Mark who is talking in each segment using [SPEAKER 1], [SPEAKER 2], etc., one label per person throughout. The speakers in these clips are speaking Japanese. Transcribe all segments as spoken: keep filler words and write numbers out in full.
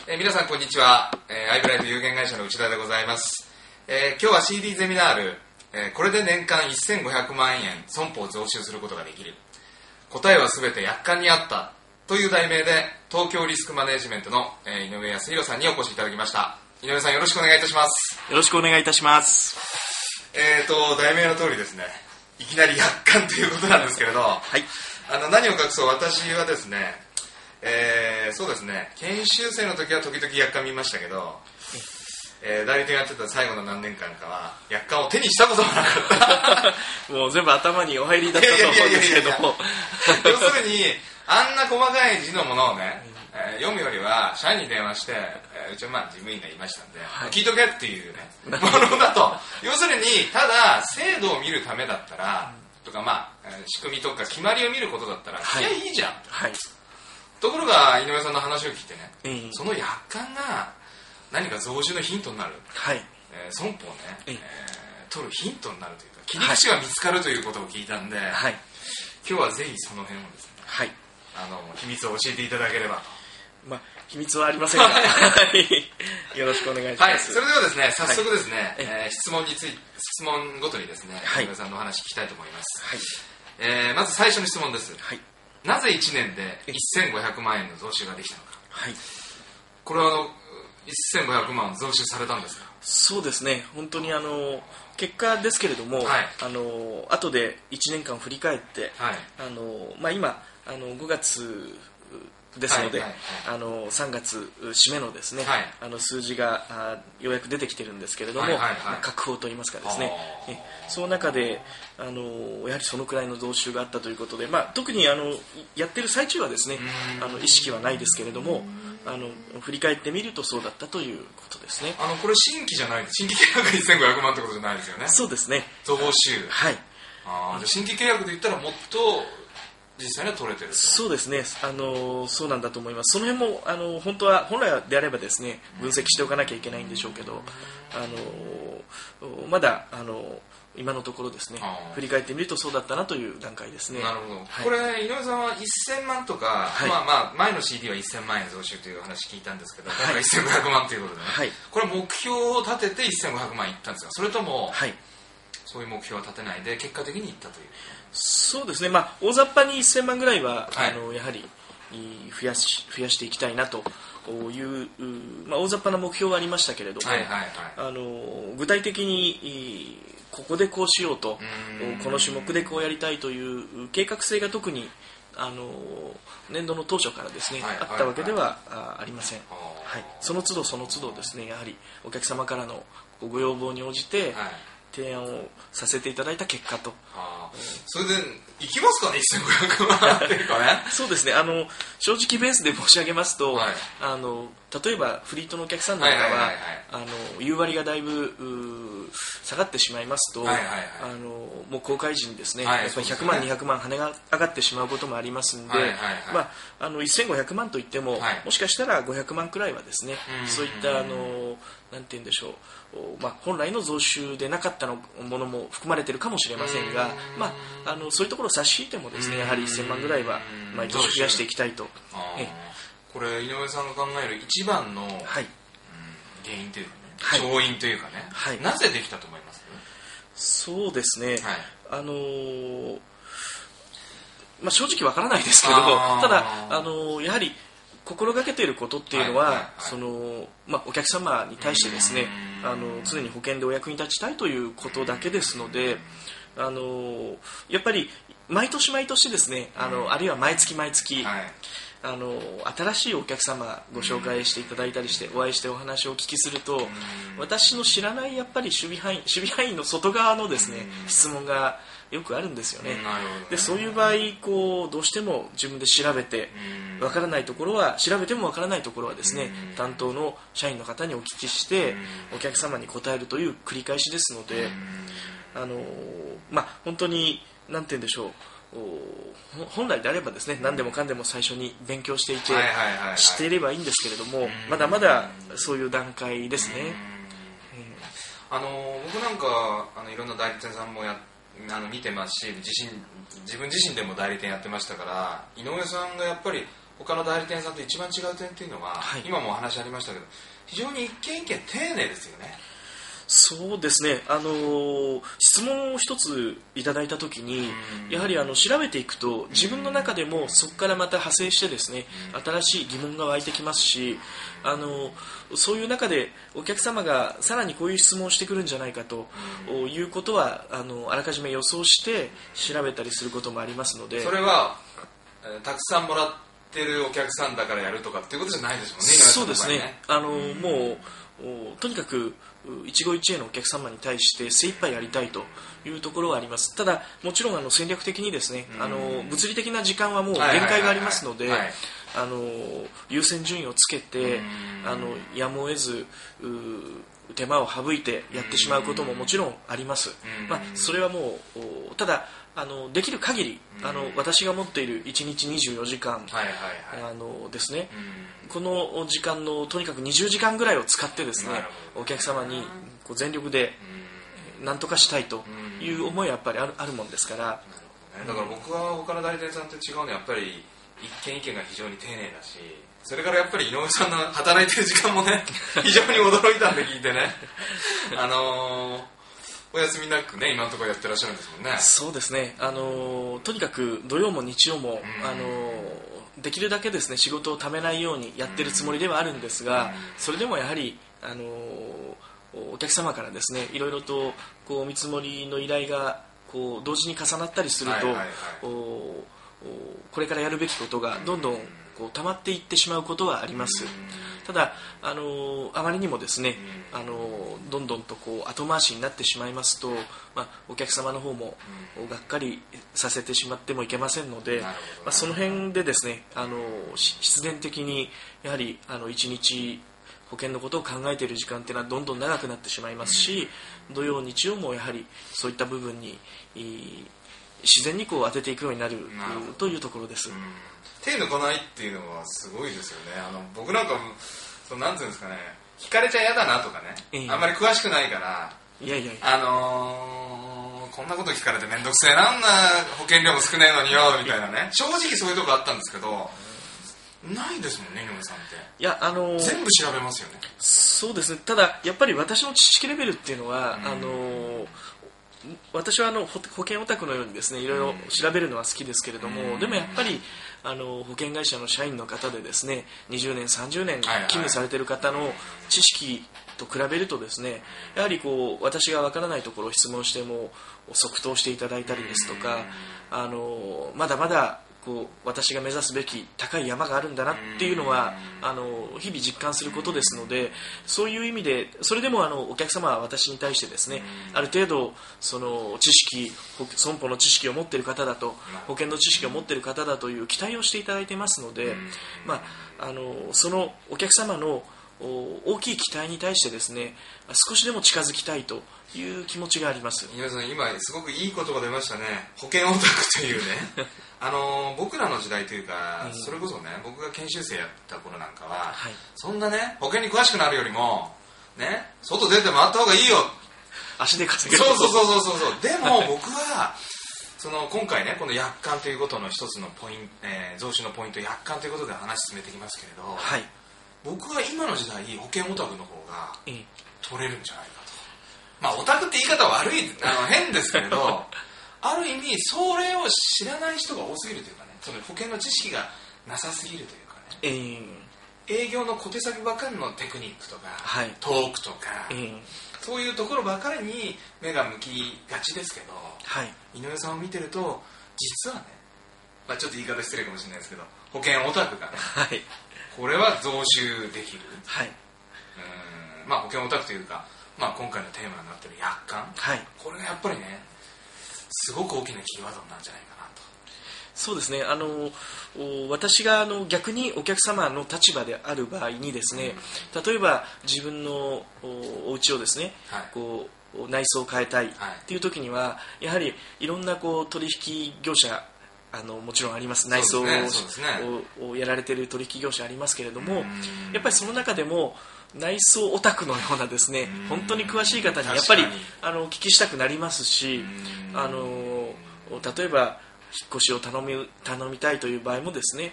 [SPEAKER 1] えー、皆さんこんにちは、えー、アイブライト有限会社の内田でございます。えー、今日は シーディー ゼミナール、えー、これで年間せんごひゃくまんえん損保を増収することができる、答えはすべて約款にあったという題名で東京リスクマネジメントの、えー、井上康弘さんにお越しいただきました。井上さん、よろしくお願いいたします。
[SPEAKER 2] よろしくお願いいたします。
[SPEAKER 1] えーと題名の通りですね、いきなり約款ということなんですけれど、はい、あの何を隠そう私はですね、えー、そうですね、研修生の時は時々約款見ましたけど、えー、代理店やってた最後の何年間かは約款を手にしたこともなかった
[SPEAKER 2] もう全部頭にお入りだったと思うんですけども
[SPEAKER 1] 要するにあんな細かい字のものをね、えー、読むよりは社員に電話して、えー、うちはまあ事務員がいましたんで、はい、聞いとけっていうねものだと要するにただ制度を見るためだったら、うん、とかまあ仕組みとか決まりを見ることだったら、はい、いやいいじゃん、はい、ところが井上さんの話を聞いてね、えー、その約款が何か増収のヒントになる、はい、えー、損保をね、えー、取るヒントになるというか切り口が見つかるということを聞いたんで、はい、今日はぜひその辺をですね、はい、あの秘密を教えていただければと。
[SPEAKER 2] まあ、秘密はありませんがよろしくお願いします。はい、
[SPEAKER 1] それではですね、早速ですね、はい、えー、質問につい質問ごとにですね、はい、井上さんのお話聞きたいと思います。はい、えー、まず最初の質問です。はい、なぜいちねんでせんごひゃくまんえんの増収ができたのか。はい、これはあのせんごひゃくまん増収されたんですか。
[SPEAKER 2] そうですね、本当にあの結果ですけれども、はい、あの後でいちねんかん振り返って、はい、あのまあ、今あのごがつですので、はいはいはい、あのさんがつ締めのですね、はい、あの数字があようやく出てきてるんですけれども、はいはいはい、まあ、確報といいますかですね、えその中であのやはりそのくらいの増収があったということで、まあ、特にあのやってる最中はですね、あの意識はないですけれども、あの振り返ってみるとそうだったということですね。
[SPEAKER 1] あのこれ新規じゃないです、新規契約にせんごひゃくまんってことじゃないですよね。
[SPEAKER 2] そうですね、
[SPEAKER 1] 増収、はい、あじゃ新規契約で言ったらもっと実際には取れてると。
[SPEAKER 2] そうですね、あのそうなんだと思います。その辺もあの本当は本来であればですね分析しておかなきゃいけないんでしょうけど、あのまだあの今のところですね振り返ってみるとそうだったなという段階ですね。
[SPEAKER 1] なるほど、はい、これ井上さんはせんまんとか、はい、まあまあ前の シーディー はせんまんえん増収という話聞いたんですけど、今回せんごひゃくまんということでね、はい、これ目標を立ててせんごひゃくまんいったんですか、それとも、はい、そういう目標は立てないで結果的にいったという。
[SPEAKER 2] そうですね、まあ、大雑把にせんまんぐらいは、はい、あのやはり増やし、増やしていきたいなという、まあ、大雑把な目標はありましたけれども、はいはいはい、あの具体的にここでこうしようと、この種目でこうやりたいという計画性が特にあの年度の当初からですね、はいはいはい、あったわけでは あ, ありません、はい、その都度その都度ですね、やはりお客様からのご要望に応じて、はい、提案をさせていただいた結果と。
[SPEAKER 1] あ、それでいきますかね、せんごひゃくまんっていうかね
[SPEAKER 2] そうですね、あの正直ベースで申し上げますと、はい、あの例えばフリートのお客さんなんかは、はいはいはいはい、あの夕割がだいぶ下がってしまいますと、はいはいはい、あのもう公開時にですね、はい、やっぱりひゃくまん、ね、にひゃくまん跳ねが上がってしまうこともありますので、はいはいはい、まあ、あのせんごひゃくまんといっても、はい、もしかしたらごひゃくまんくらいはですね、そういったあのなんて言うんでしょう、まあ、本来の増収でなかったのものも含まれているかもしれませんが、まあ、あのそういうところを差し引いてもですね、やはりせんまんぐらいは毎年増やしていきたいと。え
[SPEAKER 1] これ井上さんが考える一番の、はい、うん、原因というかね、はい、勝因というかね、はい、なぜできたと思います？
[SPEAKER 2] そうですね、はい、あのーまあ、正直わからないですけど、ただ、あのー、やはり心がけていることっていうのは、はいはいはい、そのまあ、お客様に対してですね、あの常に保険でお役に立ちたいということだけですので、あのやっぱり毎年毎年ですね、あのあるいは毎月毎月、はい、あの新しいお客様ご紹介していただいたりしてお会いしてお話をお聞きすると、私の知らないやっぱり守備範囲守備範囲の外側のですね質問がよくあるんですよね。でそういう場合こうどうしても自分で調べてわからないところは調べてもわからないところはですね担当の社員の方にお聞きしてお客様に答えるという繰り返しですので、あのまあ本当に何て言うんでしょう、本来であればですね何でもかんでも最初に勉強していて、はいはいはいはい、知っていればいいんですけれども、まだまだそういう段階ですね。
[SPEAKER 1] あの僕なんかあのいろんな代理店さんもやあの見てますし、自身自分自身でも代理店やってましたから、井上さんがやっぱり他の代理店さんと一番違う点っていうのは、はい、今もお話ありましたけど非常に一件一件丁寧ですよね。
[SPEAKER 2] そうですね、あのー、質問を一ついただいたときにやはりあの調べていくと自分の中でもそこからまた派生してですね新しい疑問が湧いてきますし、あのー、そういう中でお客様がさらにこういう質問をしてくるんじゃないかということはあのあらかじめ予想して調べたりすることもありますので、
[SPEAKER 1] それは、えー、たくさんもらってるお客さんだからやるとかっていうことじゃないですもんね。
[SPEAKER 2] そうですね、あのー、もうとにかく一期一会のお客様に対して精一杯やりたいというところはあります。ただもちろんあの戦略的にですね、あの物理的な時間はもう限界がありますので、あの優先順位をつけてあのやむを得ず手間を省いてやってしまうことももちろんあります。まあ、それはもうただあのできる限りあの私が持っているいちにちにじゅうよじかん、はいはいはい、あのですね、この時間のとにかくにじゅうじかんぐらいを使ってですねお客様にこう全力で何とかしたいという思いはやっぱりある、あるもんですから。
[SPEAKER 1] だから僕は他の代理店さんと違うのはやっぱり一件一件が非常に丁寧だし、それからやっぱり井上さんの働いてる時間もね非常に驚いたんで聞いてねあのーお休みなくね今のところやってらっしゃるんですもんね。
[SPEAKER 2] そうですね、あのとにかく土曜も日曜も、あのできるだけですね仕事をためないようにやってるつもりではあるんですが、それでもやはり、あのお客様からですねいろいろとこう見積もりの依頼がこう同時に重なったりすると、はいはいはい、おこれからやるべきことがどんどんこう溜まっていってしまうことはあります。ただ、あのあまりにもですね、あのどんどんとこう後回しになってしまいますと、まあ、お客様の方もがっかりさせてしまってもいけませんので、まあ、その辺でですねあの必然的にやはりあのいちにち保険のことを考えている時間っていうのはどんどん長くなってしまいますし、土曜日曜もやはりそういった部分に自然にこう当てていくようになるというところです。
[SPEAKER 1] 手抜かないっていうのはすごいですよね。あの僕なんかそのなんていうんですかね、聞かれちゃ嫌だなとかね、えー、あんまり詳しくないから
[SPEAKER 2] いやいやいや
[SPEAKER 1] あのー、こんなこと聞かれてめんどくせえなんな保険料も少ないのによみたいなね正直そういうとこあったんですけどないですもんね井上さんって。
[SPEAKER 2] いや、あのー、
[SPEAKER 1] 全部調べますよね。
[SPEAKER 2] そうですね。ただやっぱり私の知識レベルっていうのは、うん、あのー私はあの保険オタクのようにですねいろいろ調べるのは好きですけれども、でもやっぱりあの保険会社の社員の方でですねにじゅうねんさんじゅうねん勤務されている方の知識と比べるとですねやはりこう私がわからないところを質問しても即答していただいたりですとか、あのまだまだこう私が目指すべき高い山があるんだなっていうのはあの日々実感することですので、そういう意味でそれでもあのお客様は私に対してですねある程度その知識損保の知識を持っている方だと保険の知識を持っている方だという期待をしていただいていますので、まあ、あのそのお客様の大きい期待に対してですね少しでも近づきたいという気持ちがあります。
[SPEAKER 1] 井上さん今すごくいい言葉出ましたね。保険オタクというねあの僕らの時代というか、うん、それこそね僕が研修生やった頃なんかは、はい、そんなね保険に詳しくなるよりもね外出て回った方がいいよ
[SPEAKER 2] 足で稼げる。
[SPEAKER 1] そうそうそうそうそうでも僕はその今回ねこの約款ということの一つのポイント、えー、増資のポイント約款ということで話進めてきますけれど、はい、僕は今の時代保険オタクの方が取れるんじゃないかと、まあオタクって言い方は悪いあの変ですけれどある意味それを知らない人が多すぎるというかねその保険の知識がなさすぎるというかね、えー、営業の小手先ばかりのテクニックとか、はい、トークとか、えー、そういうところばかりに目が向きがちですけど、はい、井上さんを見てると実はね、まあ、ちょっと言い方失礼かもしれないですけど保険オタクがね、はい、これは増収できる、はい、うんまあ保険オタクというか、まあ、今回のテーマになっている約款、はい、これがやっぱりねすごく大きなキーワードなんじゃないかなと。
[SPEAKER 2] そうですね、あの私があの逆にお客様の立場である場合にですね、うん、例えば自分のお家をですね、はい、こう内装を変えたいっていう時には、はい、やはりいろんなこう取引業者あのもちろんあります。内装を、ねね、をやられている取引業者ありますけれども、やっぱりその中でも内装オタクのようなですね本当に詳しい方にやっぱりあのお聞きしたくなりますし、あの例えば引っ越しを頼み、頼みたいという場合もですね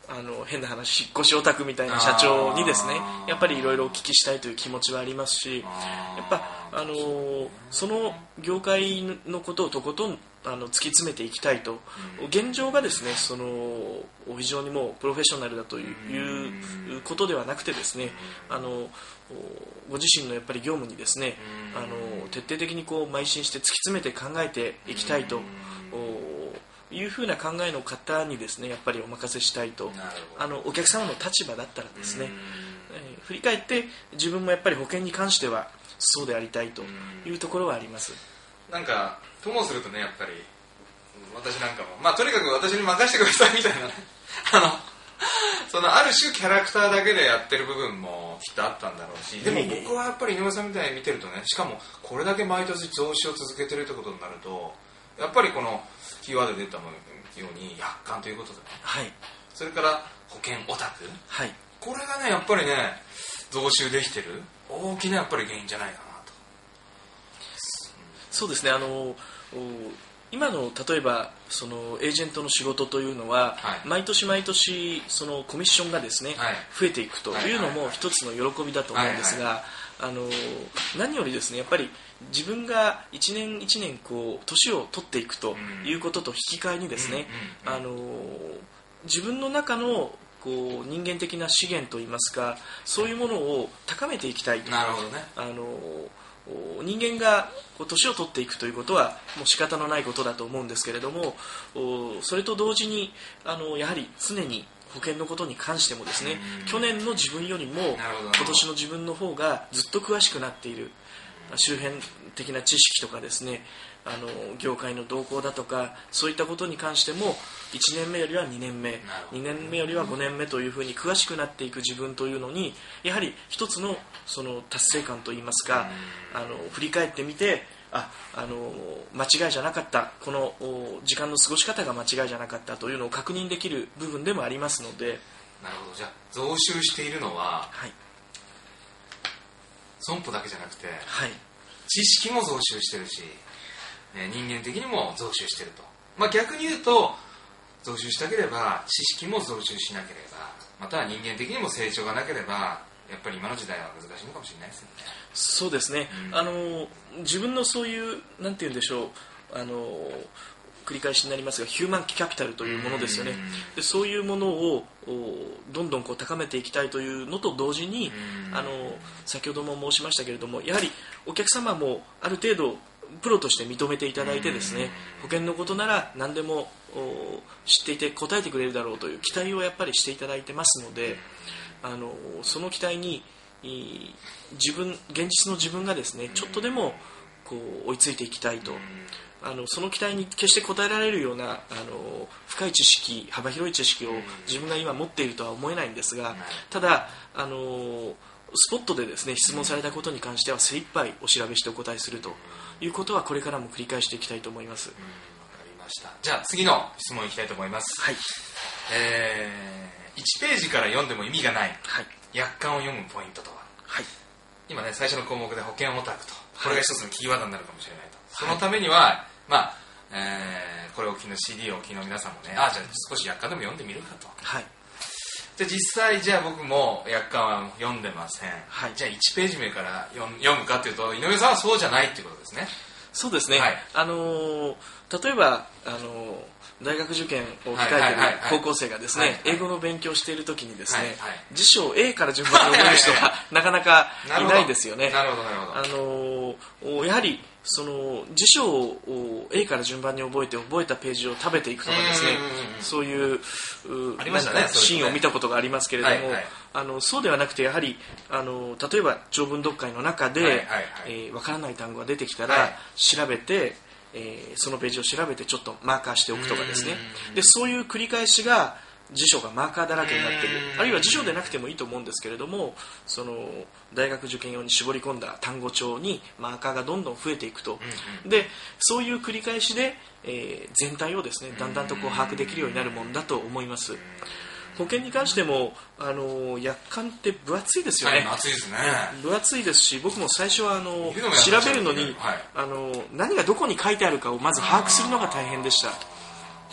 [SPEAKER 2] あの変な話引っ越しオタクみたいな社長にですねやっぱりいろいろお聞きしたいという気持ちはありますし、やっぱあのその業界のことをとことんあの突き詰めていきたいと、現状がですねその非常にもうプロフェッショナルだということではなくてですね、あのご自身のやっぱり業務にですねあの徹底的にこう邁進して突き詰めて考えていきたいというふうな考えの方にですねやっぱりお任せしたいと、あのお客様の立場だったらですね、えー、振り返って自分もやっぱり保険に関してはそうでありたいというところはあります。
[SPEAKER 1] なんかともするとねやっぱり私なんかもまあとにかく私に任せてくださいみたいなねあのそのある種キャラクターだけでやってる部分もきっとあったんだろうし、でも僕はやっぱり井上さんみたいに見てるとね、しかもこれだけ毎年増資を続けてるってことになるとやっぱりこのキーワードで出たように約款ということでね、
[SPEAKER 2] はい、そ
[SPEAKER 1] れから保険オタク、
[SPEAKER 2] はい、
[SPEAKER 1] これがねやっぱりね増収できてる大きなやっぱり原因じゃないかなと。
[SPEAKER 2] そうですね、あの今の例えばそのエージェントの仕事というのは、はい、毎年毎年そのコミッションがですね、はい、増えていくというのも一つの喜びだと思うんですが、あの何よりですねやっぱり自分が一年一年こう年を取っていくということと引き換えにですね、あの自分の中のこう人間的な資源といいますかそういうものを高めていきたいと。
[SPEAKER 1] なるほどね。
[SPEAKER 2] あの人間が年を取っていくということはもう仕方のないことだと思うんですけれども、それと同時にあのやはり常に保険のことに関してもですね、去年の自分よりも今年の自分の方がずっと詳しくなっている、周辺的な知識とかですね、あの業界の動向だとかそういったことに関してもいちねんめよりはにねんめ、にねんめよりはごねんめというふうに詳しくなっていく自分というのにやはり一つのその達成感といいますか、あの振り返ってみてああの間違いじゃなかった、この時間の過ごし方が間違いじゃなかったというのを確認できる部分でもありますので。
[SPEAKER 1] なるほど。じゃあ増収しているのは、
[SPEAKER 2] はい、
[SPEAKER 1] 損保だけじゃなくて、
[SPEAKER 2] はい、
[SPEAKER 1] 知識も増収してるし、ね、人間的にも増収してると、まあ、逆に言うと増収したければ知識も増収しなければまたは人間的にも成長がなければやっぱり今の時代は難しいのかもしれないですよね。
[SPEAKER 2] そうですね、うん、あの自分のそういうなんて言うんでしょう、あの繰り返しになりますがヒューマンキャピタルというものですよね。でそういうものをどんどんこう高めていきたいというのと同時に、あの先ほども申しましたけれどもやはりお客様もある程度プロとして認めていただいてですね、保険のことなら何でも知っていて答えてくれるだろうという期待をやっぱりしていただいてますので、あのその期待に自分現実の自分がですねちょっとでもこう追いついていきたいと、あのその期待に決して応えられるようなあの深い知識、幅広い知識を自分が今持っているとは思えないんですが、ただあのスポットでですね質問されたことに関しては精一杯お調べしてお答えするということはこれからも繰り返していきたいと思います。わか
[SPEAKER 1] りました。じゃあ次の質問いきたいと思います。
[SPEAKER 2] はい。
[SPEAKER 1] えー、いちページから読んでも意味がない、
[SPEAKER 2] はい、
[SPEAKER 1] 約款を読むポイントとは。
[SPEAKER 2] はい。
[SPEAKER 1] 今ね最初の項目で保険オタクと、これが一つのキーワードになるかもしれないと。そのためには、まあえー、これをお聞きの シーディー をお聞きの皆さんもね、あじゃあ少し約款でも読んでみるかと。
[SPEAKER 2] はい。
[SPEAKER 1] じゃあ実際じゃあ僕も約款は読んでません。
[SPEAKER 2] はい。
[SPEAKER 1] じゃあいちページ目から読むかというと井上さんはそうじゃないっていうことですね。
[SPEAKER 2] そうですね。はい、あのー、例えばあのー、大学受験を控えている高校生がですね、はいはいはい、英語の勉強しているときにですね、はいはい、辞書を A から順番に覚える人はなかなかいないですよね。
[SPEAKER 1] なるほどなるほど。
[SPEAKER 2] あのー、やはりその辞書を A から順番に覚えて覚えたページを食べていくとかですね、そういう
[SPEAKER 1] ありましたね、
[SPEAKER 2] シーンを見たことがありますけれども、はいはい、あのそうではなくてやはりあの例えば長文読解の中で、はいはいはいえー、分からない単語が出てきたら、はい、調べて、えー、そのページを調べてちょっとマーカーしておくとかですね、でそういう繰り返しが辞書がマーカーだらけになっている、あるいは辞書でなくてもいいと思うんですけれども、その大学受験用に絞り込んだ単語帳にマーカーがどんどん増えていくと、でそういう繰り返しで、えー、全体をですねだんだんとこう把握できるようになるものだと思います。保険に関してもあの約款って分厚いですよね。
[SPEAKER 1] はい、厚いですね。
[SPEAKER 2] 分厚いですし、僕も最初はあの調べるのに、はい、あの何がどこに書いてあるかをまず把握するのが大変でした。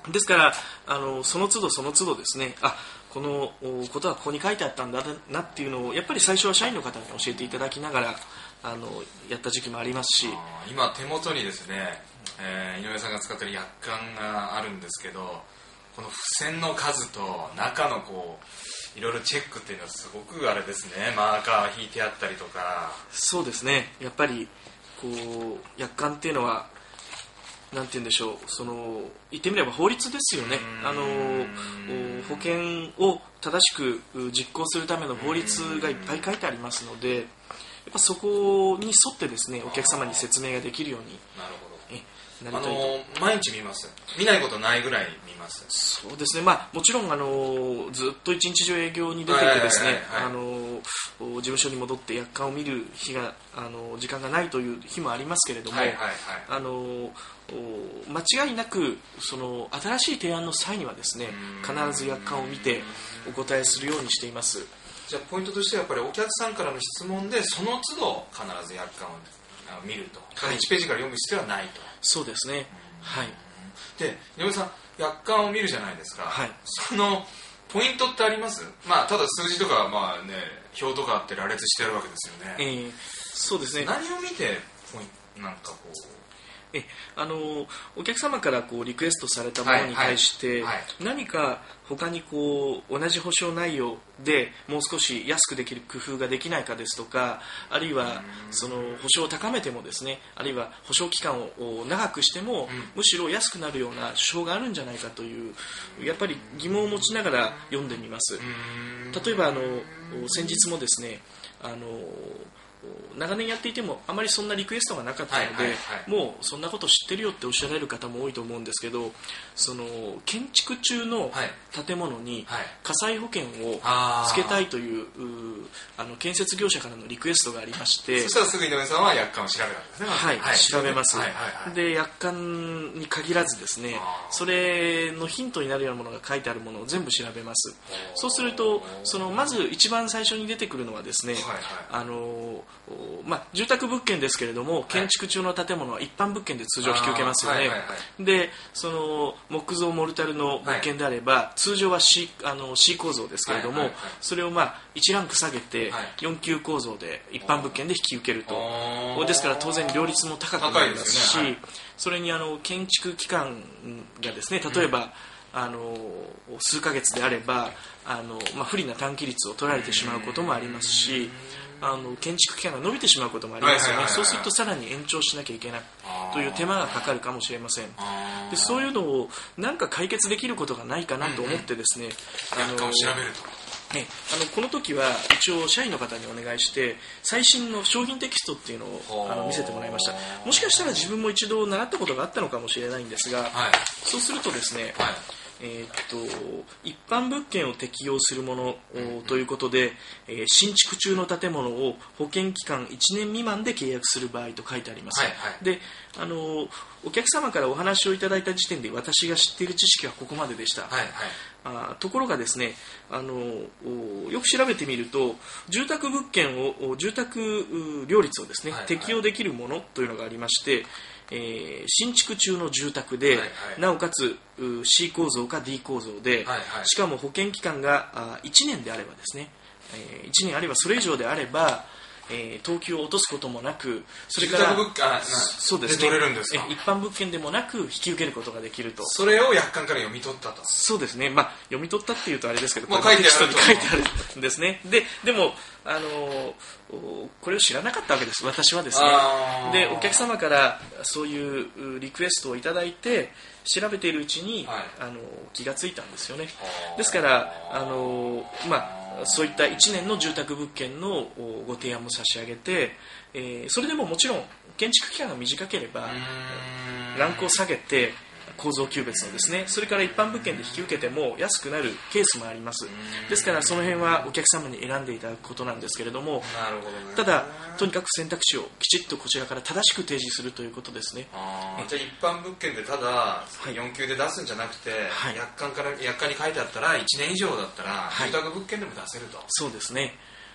[SPEAKER 2] ですからあのその都度その都度ですね、あこのことはここに書いてあったんだなっていうのをやっぱり最初は社員の方に教えていただきながらあのやった時期もありますし、
[SPEAKER 1] 今手元にですね、えー、井上さんが使っている約款があるんですけど、この付箋の数と中のこういろいろチェックっていうのはすごくあれですね、マーカー引いてあったりとか。そうですね、やっぱりこう約款っていうのはなんて言うんでしょう、その言ってみれば法律ですよね。あの保険を正しく実行するための法律がいっぱい書いてありますので、やっぱそこに沿ってですねお客様に説明ができるようになるほど
[SPEAKER 2] えなりたいと。あ
[SPEAKER 1] の毎日見ます？見ないことないぐらい見ます？
[SPEAKER 2] そうですね、まあ、もちろんあのずっと一日中営業に出ててですね、あの事務所に戻って約款を見る日があの時間がないという日もありますけれども、
[SPEAKER 1] はいはいはい、
[SPEAKER 2] あの間違いなくその新しい提案の際にはですね必ず約款を見てお答えするようにしています。
[SPEAKER 1] じゃあポイントとしてはやっぱりお客さんからの質問でその都度必ず約款を見ると、はい、いちページから読む必要はないと。
[SPEAKER 2] そうですね、はい。
[SPEAKER 1] で井上さん約款を見るじゃないですか、
[SPEAKER 2] はい、
[SPEAKER 1] そのポイントってあります？まあただ数字とかまあね表とかあって羅列してあるわけですよね、
[SPEAKER 2] えー、そうですね。
[SPEAKER 1] 何を見てポイントなんかこう
[SPEAKER 2] えあのお客様からこうリクエストされたものに対して、はいはいはい、何か他にこう同じ保証内容でもう少し安くできる工夫ができないかですとか、あるいはその保証を高めてもですね、あるいは保証期間を長くしても、うん、むしろ安くなるような保証があるんじゃないかというやっぱり疑問を持ちながら読んでみます。例えばあの先日もですね、あの長年やっていてもあまりそんなリクエストがなかったので、はいはいはい、もうそんなこと知ってるよっておっしゃられる方も多いと思うんですけど、その建築中の建物に火災保険をつけたいという、あの建設業者からのリクエストがありまして、
[SPEAKER 1] そしたらすぐ井上さんは約款を調べたんですね。
[SPEAKER 2] はい、はい、調べます、
[SPEAKER 1] はいはいはい、
[SPEAKER 2] で約款に限らずですね、それのヒントになるようなものが書いてあるものを全部調べます。そうするとそのまず一番最初に出てくるのはですね、はいはい、あのまあ、住宅物件ですけれども建築中の建物は一般物件で通常引き受けますよね、はいはいはい、でその木造モルタルの物件であれば、はい、通常は C, あの C 構造ですけれども、はいはいはい、それをまあいちランク下げてよん級構造で一般物件で引き受けると、ですから当然両立も高くなりますし、ね、はい、それにあの建築期間がですね、例えば、うん、あの数ヶ月であればあの、まあ、不利な短期率を取られてしまうこともありますし、あの建築期間が伸びてしまうこともありますよね。そうするとさらに延長しなきゃいけないという手間がかかるかもしれません。でそういうのを何か解決できることがないかなと思ってですね、
[SPEAKER 1] うんうん、あの調べると
[SPEAKER 2] ね、あのこの時は一応社員の方にお願いして最新の商品テキストっていうのをあの見せてもらいました。もしかしたら自分も一度習ったことがあったのかもしれないんですが、はい、そうするとですね、はい、えー、っと一般物件を適用するものということで、えー、新築中の建物を保険期間いちねん未満で契約する場合と書いてあります、はいはい、であのお客様からお話をいただいた時点で私が知っている知識はここまででした、はいはい、あところがですね、あのよく調べてみると住宅物件を住宅料率をですね、はいはい、適用できるものというのがありまして、えー、新築中の住宅で、はいはい、なおかつ C 構造か D 構造で、はいはい、しかも保険期間がいちねんであればですね、えー、いちねんあればそれ以上であれば、えー、等級を落とすこともなく、それから
[SPEAKER 1] 住宅物件あそうですね、で取れるんですか。
[SPEAKER 2] 一般物件でもなく引き受けることができると。
[SPEAKER 1] それを約款から読み取ったと。
[SPEAKER 2] そうですね、まあ、読み取ったっていうとあれですけど、
[SPEAKER 1] まあ、書いてあると
[SPEAKER 2] 書いてあるんですね。ででもあのこれを知らなかったわけです、私はですね。でお客様からそういうリクエストをいただいて調べているうちに、はい、あの気がついたんですよね。ですからあの、まあ、そういったいちねんの住宅物件のご提案も差し上げて、えー、それでももちろん建築期間が短ければランクを下げて構造級別のですね、それから一般物件で引き受けても安くなるケースもあります。ですからその辺はお客様に選んでいただくことなんですけれども、
[SPEAKER 1] なるほどね、
[SPEAKER 2] ただとにかく選択肢をきちっとこちらから正しく提示するということですね。
[SPEAKER 1] あじゃあ一般物件でただよん級で出すんじゃなくて、はい、約款から約款に書いてあったらいちねん以上だったら、はい、住宅物件でも出せると。
[SPEAKER 2] そうですね。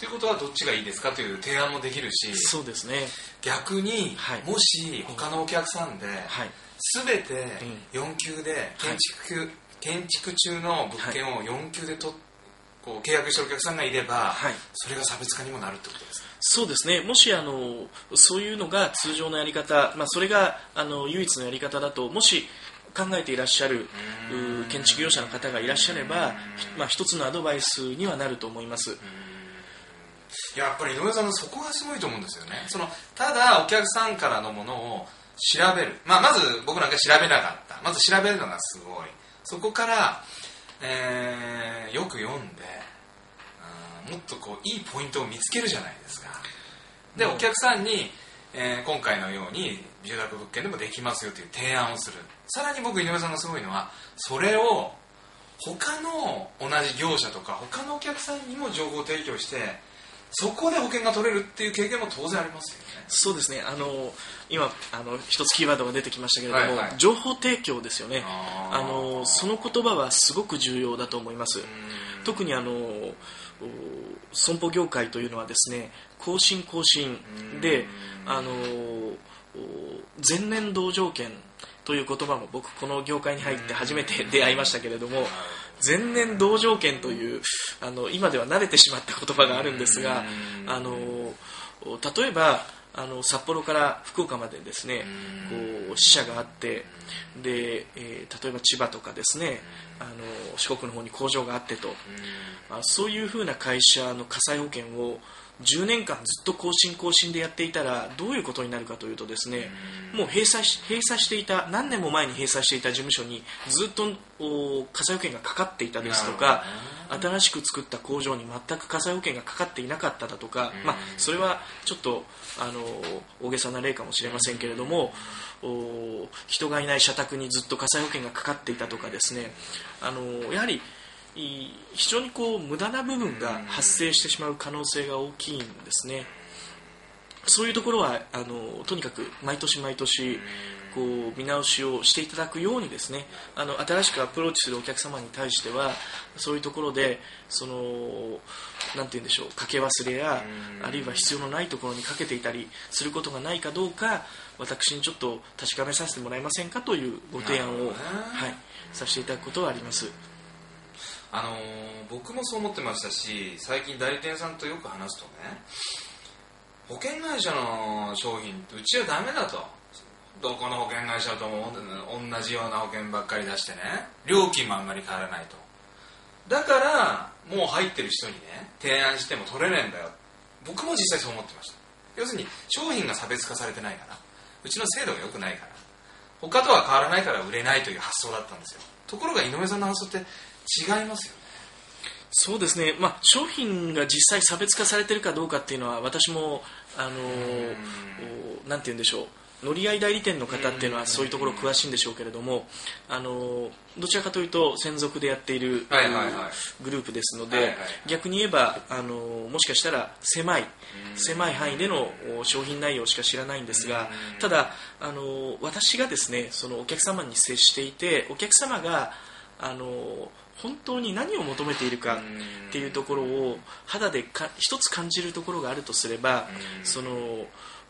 [SPEAKER 1] っていうことはどっちがいいですかという提案もできるし、
[SPEAKER 2] そうですね。
[SPEAKER 1] 逆に、はい、もし他のお客さんで、はい、全てよん級で建築、はい、建築中の物件をよん級でとこう契約してるお客さんがいれば、はい、それが差別化にもなるってことですね。
[SPEAKER 2] そうですね。もしあのそういうのが通常のやり方、まあ、それがあの唯一のやり方だと、もし考えていらっしゃる建築業者の方がいらっしゃれば、まあ、一つのアドバイスにはなると思います。
[SPEAKER 1] やっぱり井上さんのそこがすごいと思うんですよね。そのただお客さんからのものを調べる、まあ、まず僕なんか調べなかった、まず調べるのがすごい、そこから、えー、よく読んで、もっとこういいポイントを見つけるじゃないですか。で、お客さんに、えー、今回のように住宅物件でもできますよという提案をする。さらに僕井上さんがすごいのは、それを他の同じ業者とか他のお客さんにも情報提供して、そこで保険が取れるっていう経験も当然ありますよね。
[SPEAKER 2] そうですね。あの今あの一つキーワードが出てきましたけれども、はいはい、情報提供ですよね。あのその言葉はすごく重要だと思います。特にあの損保業界というのはですね、更新更新で、あの前年同条件という言葉も僕この業界に入って初めて出会いましたけれども、前年同条件というあの今では慣れてしまった言葉があるんですが、あの例えばあの札幌から福岡までですね、こう支社があって、で、えー、例えば千葉とかですね、あの四国の方に工場があってと、まあ、そういうふうな会社の火災保険をじゅうねんかんずっと更新更新でやっていたらどういうことになるかというとですね、もう閉鎖し、閉鎖していた、何年も前に閉鎖していた事務所にずっと火災保険がかかっていたですとか、新しく作った工場に全く火災保険がかかっていなかっただとか、まあ、それはちょっとあの大げさな例かもしれませんけれども、人がいない社宅にずっと火災保険がかかっていたとかですね、あのやはり非常にこう無駄な部分が発生してしまう可能性が大きいんですね。そういうところはあのとにかく毎年毎年こう見直しをしていただくようにですね、あの新しくアプローチするお客様に対してはそういうところでそのなんて言うんでしょう、かけ忘れやあるいは必要のないところにかけていたりすることがないかどうか、私にちょっと確かめさせてもらえませんかというご提案を、はい、させていただくことはあります。
[SPEAKER 1] あのー、僕もそう思ってましたし、最近代理店さんとよく話すとね、保険会社の商品ってうちはダメだと、どこの保険会社とも同じような保険ばっかり出してね、料金もあんまり変わらないと、だからもう入ってる人にね提案しても取れねえんだよ。僕も実際そう思ってました。要するに商品が差別化されてないから、うちの制度が良くないから、他とは変わらないから売れないという発想だったんですよ。ところが井上さんの発想って違いますよね。
[SPEAKER 2] そうですね、まあ、商品が実際差別化されているかどうかっていうのは私もあのなんて言うんでしょう、乗り合い代理店の方っていうのはそういうところ詳しいんでしょうけれども、あのどちらかというと専属でやっている、はいはいはい、グループですので、はいはいはい、逆に言えばあのもしかしたら狭い狭い範囲での商品内容しか知らないんですが、ただあの私がですねそのお客様に接していて、お客様があの本当に何を求めているかっていうところを肌でか一つ感じるところがあるとすれば、その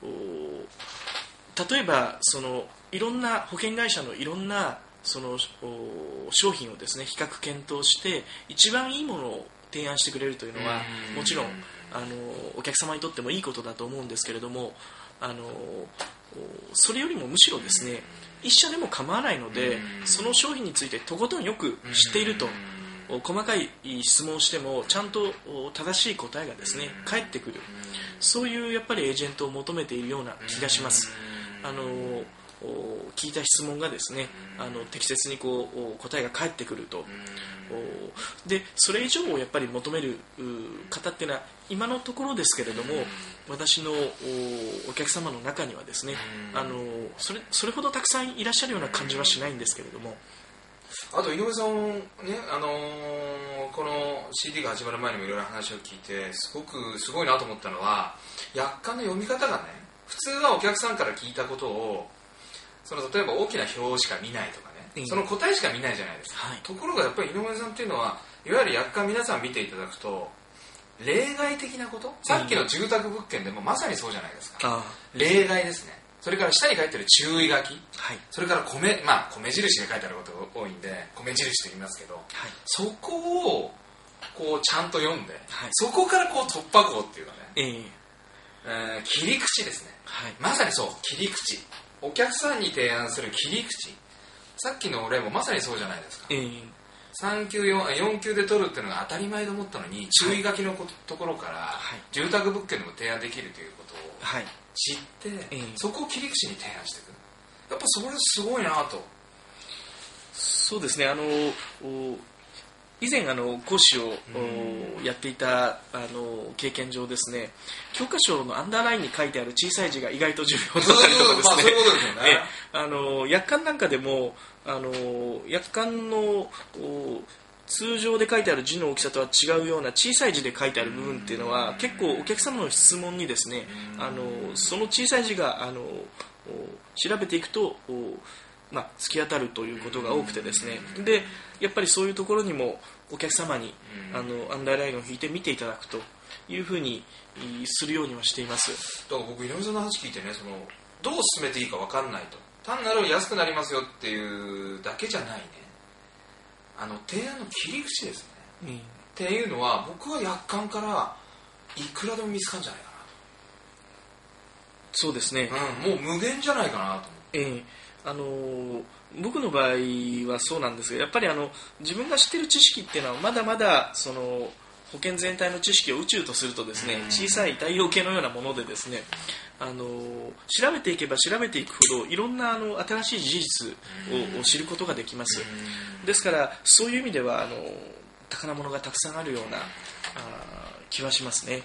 [SPEAKER 2] 例えばそのいろんな保険会社のいろんなその商品をですね比較検討して一番いいものを提案してくれるというのはもちろんあのお客様にとってもいいことだと思うんですけれども、あのそれよりもむしろですね一社でも構わないので、その商品についてとことんよく知っていると、細かい質問をしてもちゃんと正しい答えがですね返ってくる、そういうやっぱりエージェントを求めているような気がします。あの聞いた質問がですねあの適切にこう答えが返ってくると、でそれ以上をやっぱり求める方っていうのは今のところですけれども、私のお客様の中にはですねあのそれ、それほどたくさんいらっしゃるような感じはしないんですけれども、
[SPEAKER 1] あと井上さんね、あのー、この シーディー が始まる前にもいろいろ話を聞いてすごくすごいなと思ったのは、約款の読み方がね、普通はお客さんから聞いたことをその例えば大きな表しか見ないとかね、その答えしか見ないじゃないですか、はい、ところがやっぱり井上さんっていうのはいわゆる約款皆さん見ていただくと例外的なこと、さっきの住宅物件でもまさにそうじゃないですか、
[SPEAKER 2] うん、
[SPEAKER 1] 例外ですね。それから下に書いてある注意書き、
[SPEAKER 2] はい、そ
[SPEAKER 1] れから米、まあ、米印で書いてあることが多いんで米印と言いますけど、はい、そこをこうちゃんと読んで、はい、そこからこう突破口っていうかね、えーえー、切り口ですね、はい、まさにそう切り口、お客さんに提案する切り口、さっきの例もまさにそうじゃないですか、えー、さん級 4, 4級で取るっていうのが当たり前と思ったのに、注意書きのところから、はい、住宅物件でも提案できるということを知って、はい、えー、そこを切り口に提案していく、やっぱそれすごいなと。
[SPEAKER 2] そうですね、あの以前あの講師をやっていたあの経験上ですね、教科書のアンダーラインに書いてある小さい字が意外と重要だったりとかですね、あの約款なんかでもあの約款の通常で書いてある字の大きさとは違うような小さい字で書いてある部分っていうのは結構お客様の質問にですね、あのその小さい字があの調べていくとまあ、突き当たるということが多くてですね、でやっぱりそういうところにもお客様にあのアンダーラインを引いて見ていただくというふうにするようにはしています。
[SPEAKER 1] だから僕井上さんの話聞いてね、そのどう進めていいか分かんないと、単なる安くなりますよっていうだけじゃないね、あの提案の切り口ですね、うん、っていうのは僕は約款からいくらでも見つかるんじゃないかなと。
[SPEAKER 2] そうですね、
[SPEAKER 1] うん、もう無限じゃないかなと思って、
[SPEAKER 2] えーあの僕の場合はそうなんですが、やっぱりあの自分が知っている知識っていうのはまだまだその保険全体の知識を宇宙とするとですね、小さい太陽系のようなものでですね、あの調べていけば調べていくほどいろんなあの新しい事実を、を知ることができます。ですからそういう意味ではあの宝物がたくさんあるようなあ気はしますね。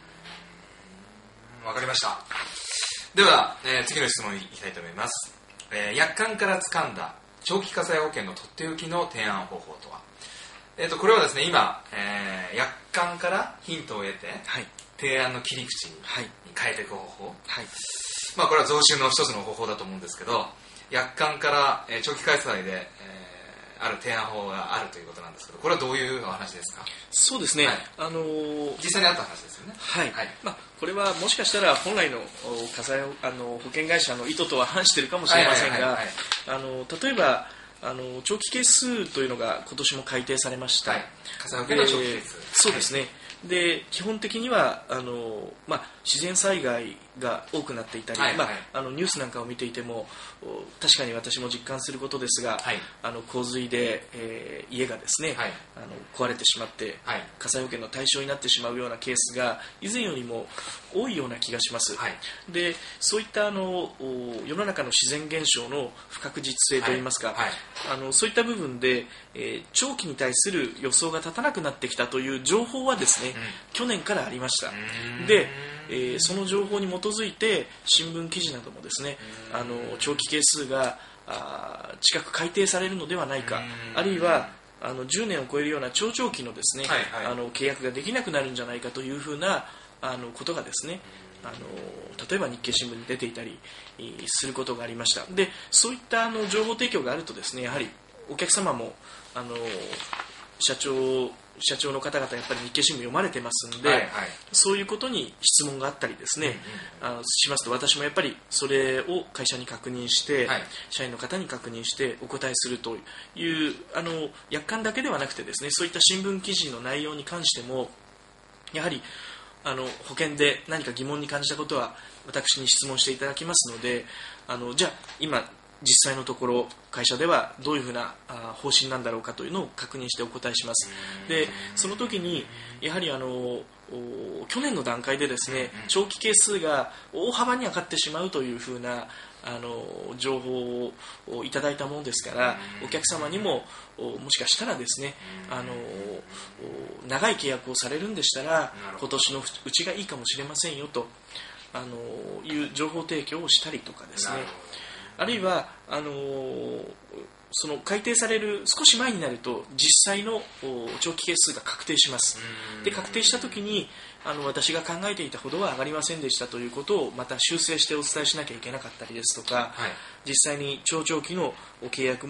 [SPEAKER 1] わかりました。では、えー、次の質問に行きたいと思います。えー、約款から掴んだ長期火災保険のとっておきの提案方法とは、えー、とこれはですね、今、えー、約款からヒントを得て、はい、提案の切り口に変えていく方法、はい、まあ、これは増収の一つの方法だと思うんですけど、約款から、えー、長期開催で、えーある提案法があるということなんですけど、これはどういうお話ですか？
[SPEAKER 2] そうですね、はい、あのー、
[SPEAKER 1] 実際にあった話ですよね。
[SPEAKER 2] はい、はい、まあ、これはもしかしたら本来の火災あの保険会社の意図とは反しているかもしれませんが、例えばあの長期係数というのが今年も改定されました、はい、
[SPEAKER 1] 火災保険の長期係数、
[SPEAKER 2] そうですね、で基本的にはあの、まあ、自然災害が多くなっていたり、はいはい、まあ、あのニュースなんかを見ていても確かに私も実感することですが、はい、あの洪水で、えー、家がですね、はい、あの壊れてしまって、はい、火災保険の対象になってしまうようなケースが以前よりも多いような気がします、はい、でそういったあの世の中の自然現象の不確実性といいますか、はいはい、あのそういった部分で、えー、長期に対する予想が立たなくなってきたという情報はですね、うん、去年からありました。で、えー、その情報に基づいて新聞記事などもですね、あの長期係数があ近く改定されるのではないか、あるいはあのじゅうねんを超えるような長長期のですね、はいはい、あの契約ができなくなるんじゃないかというふうなあのことがですね、あの例えば日経新聞に出ていたりすることがありました。でそういったあの情報提供があるとですね、やはりお客様もあの社長社長の方々やっぱり日経新聞読まれてますんで、はいはい、そういうことに質問があったりですね、うんうん、あのしますと私もやっぱりそれを会社に確認して、はい、社員の方に確認してお答えするというあの約款だけではなくてですね、そういった新聞記事の内容に関してもやはりあの保険で何か疑問に感じたことは私に質問していただきますので、あのじゃあ今実際のところ会社ではどういうふうな方針なんだろうかというのを確認してお答えします。でその時にやはりあの去年の段階でですね、長期係数が大幅に上がってしまうというふうなあの情報をいただいたものですから、お客様にももしかしたらですね、あの長い契約をされるんでしたら今年のうちがいいかもしれませんよとあのいう情報提供をしたりとかですね、あるいはあのその改定される少し前になると実際の長期係数が確定します。で確定したときにあの私が考えていたほどは上がりませんでしたということをまた修正してお伝えしなきゃいけなかったりですとか、はい、実際に長長期の契約も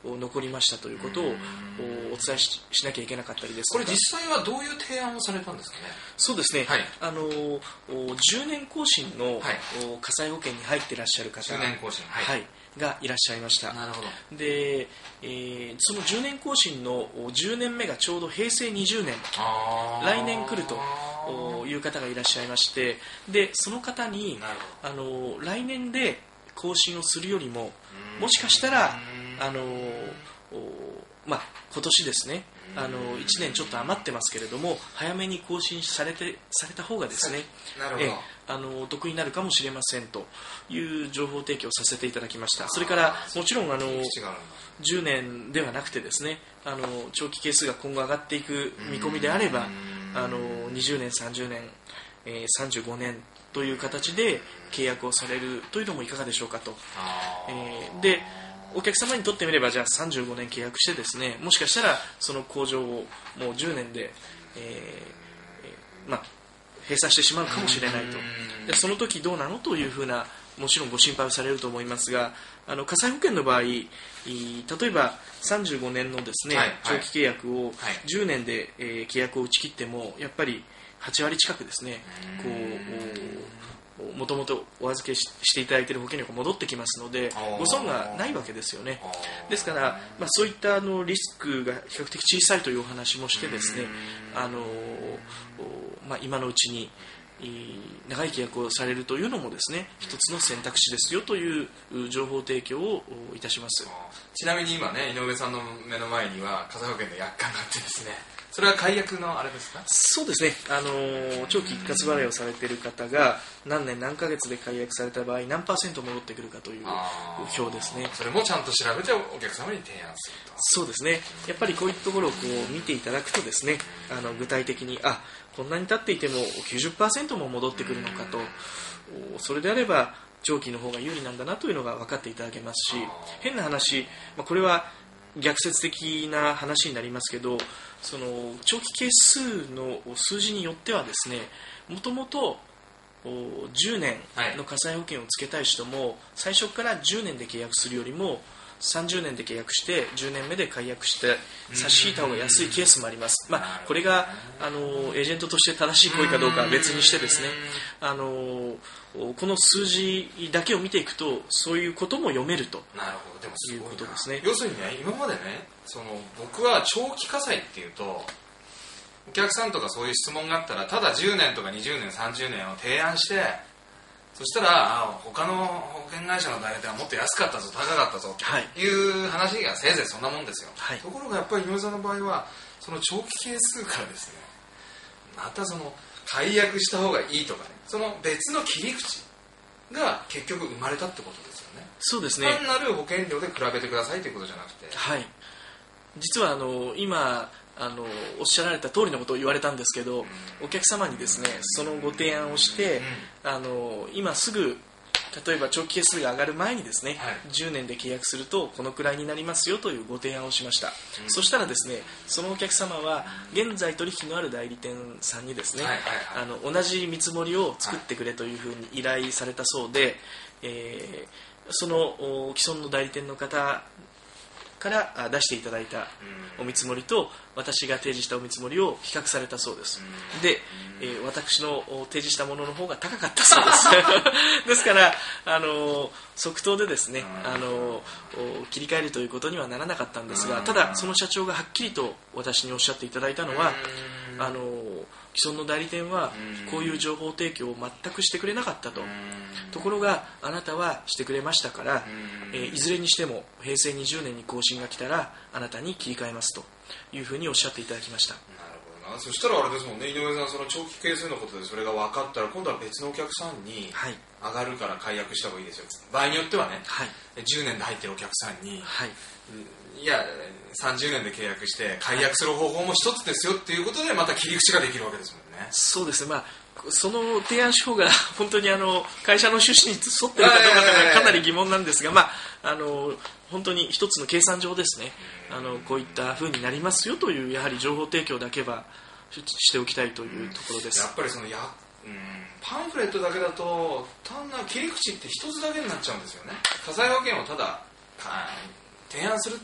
[SPEAKER 2] 残りましたということをお伝え し, しなきゃいけなかったりですとか。
[SPEAKER 1] これ実際はどういう提案をされたんですかね。
[SPEAKER 2] そうですね、
[SPEAKER 1] はい、あ
[SPEAKER 2] のじゅうねん更新の、はい、火災保険に入っていらっしゃる方
[SPEAKER 1] じゅうねん更新、はい
[SPEAKER 2] はい、がいらっしゃいました。
[SPEAKER 1] なるほど。
[SPEAKER 2] で、えー、そのじゅうねん更新のじゅうねんめがちょうどへいせいにじゅうねん、来年来るという方がいらっしゃいまして、でその方にあの来年で更新をするよりも、もしかしたらあの、まあ、今年ですね、あのいちねんちょっと余ってますけれども、早めに更新されてされた方がですね、
[SPEAKER 1] なるほど、
[SPEAKER 2] えあのお得になるかもしれませんという情報提供させていただきました。それからもちろんあのじゅうねんではなくてですね、あの長期係数が今後上がっていく見込みであれば、あのにじゅうねん、さんじゅうねん、えー、さんじゅうごねんという形で契約をされるというのもいかがでしょうかと。えー、でお客様にとってみれば、じゃあさんじゅうごねん契約してですね、もしかしたらその工場をもうじゅうねんで、えーまあ、閉鎖してしまうかもしれないと。でその時どうなのというふうな、もちろんご心配をされると思いますが、あの火災保険の場合、例えばさんじゅうごねんのですね、はいはい、長期契約をじゅうねんで、えー、契約を打ち切っても、やっぱりはちわり近くですね、こうもともとお預け し, していただいている保険料が戻ってきますので、ご損がないわけですよね。ですから、まあ、そういったあのリスクが比較的小さいというお話もしてですね、あの、まあ、今のうちに長い契約をされるというのもですね、一つの選択肢ですよという情報提供をいたします。
[SPEAKER 1] ちなみに今ね、井上さんの目の前には火災保険の約款があってですね、それは解約のあれですか？
[SPEAKER 2] そうですね、あの長期一括払いをされている方が何年何ヶ月で解約された場合何パーセント戻ってくるかという表ですね。
[SPEAKER 1] それもちゃんと調べてお客様に提案すると。
[SPEAKER 2] そうですね、やっぱりこういったところをこう見ていただくとですね、あの具体的にあこんなに経っていても きゅうじゅっパーセント も戻ってくるのかと、それであれば長期の方が有利なんだなというのが分かっていただけますし、変な話、まあ、これは逆説的な話になりますけど、その長期係数の数字によってはですね、もともとじゅうねんの火災保険をつけたい人も、最初からじゅうねんで契約するよりもさんじゅうねんで契約してじゅうねんめで解約して差し引いた方が安いケースもあります。まあ、これがあのエージェントとして正しい行為かどうかは別にしてですね、あのこの数字だけを見ていくとそういうことも読めるということですね。
[SPEAKER 1] 要するにね、今までね、その僕は長期火災っていうとお客さんとかそういう質問があったら、ただじゅうねんとかにじゅうねんさんじゅうねんを提案して、そしたらあ他の保険会社の代理店はもっと安かったぞ高かったぞという話がせいぜいそんなもんですよ、はい、ところがやっぱり井上さんの場合はその長期係数からですね、またその解約した方がいいとかね、その別の切り口が結局生まれたってことですよね。
[SPEAKER 2] そうですね、
[SPEAKER 1] 単なる保険料で比べてくださいということじゃなくて、
[SPEAKER 2] はい、実はあの今あのおっしゃられた通りのことを言われたんですけど、うん、お客様にですねそのご提案をして、うん、あの今すぐ例えば長期係数が上がる前にですね、はい、じゅうねんで契約するとこのくらいになりますよというご提案をしました、うん、そしたらですねそのお客様は現在取引のある代理店さんにですね、はいはいはい、あの同じ見積もりを作ってくれというふうに依頼されたそうで、えー、その既存の代理店の方から出していただいたお見積もりと私が提示したお見積もりを比較されたそうです。で、えー、私の提示したものの方が高かったそうですですからあの即答でですねあの切り替えるということにはならなかったんですが、ただその社長がはっきりと私におっしゃっていただいたのは、あの既存の代理店はこういう情報提供を全くしてくれなかったと、ところがあなたはしてくれましたから、えー、いずれにしてもへいせいにじゅうねんに更新が来たらあなたに切り替えますというふうにおっしゃっていただきました。
[SPEAKER 1] なるほどな。そしたらあれですもんね、井上さん、その長期係数のことでそれが分かったら今度は別のお客さんに上がるから解約した方がいいですよ、場合によってはね、はい、じゅうねんで入ってるお客さんに、はい、いやさんじゅうねんで契約して解約する方法も一つですよっていうことでまた切り口ができるわけですもんね。
[SPEAKER 2] そうですね、まあその提案手法が本当にあの会社の趣旨に沿っているかどうかというのはかなり疑問なんですが、まあ、あの本当に一つの計算上ですね、あのこういった風になりますよというやはり情報提供だけはしておきたいというところです。
[SPEAKER 1] やっぱりそのや、うん、パンフレットだけだと単なる切り口って一つだけになっちゃうんですよね。火災保険をただ提案する